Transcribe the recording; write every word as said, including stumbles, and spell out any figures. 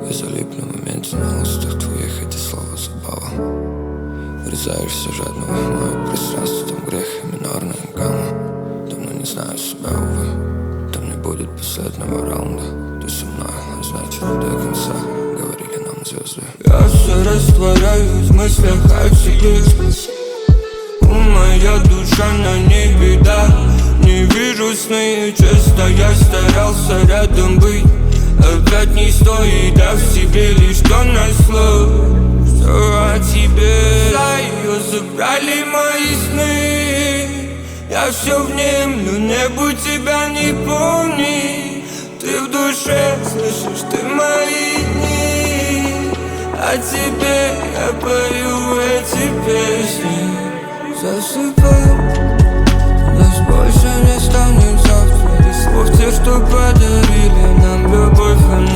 Я залипну в моменте на устах твоих, эти слова забава. Врезаешься жадно в мое пространство, там грех и минорная гамма. Давно не знаю себя, увы, там не будет последнего раунда. Ты со мной, а значит до конца, говорили нам звезды. Я все растворяюсь в мыслях о тебе. Моя душа на ней беда. Не вижу сны, часто я старался рядом быть. Опять не стоит, а в себе лишь тонна слов. Что о тебе? За ее забрали мои сны. Я все внемлю, небу тебя не помни. Ты в душе, слышишь, ты мои дни. О тебе я пою эти песни. Засыпай, нас больше не станет завтра. И слов те, что подарили нам любовь.